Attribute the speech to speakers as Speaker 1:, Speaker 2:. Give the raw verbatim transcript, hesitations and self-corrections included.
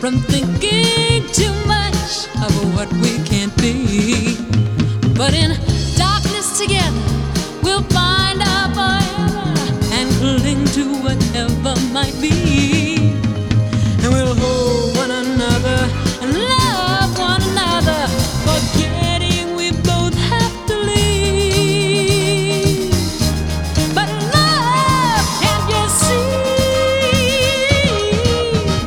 Speaker 1: from thinking too much of what we can't be. But in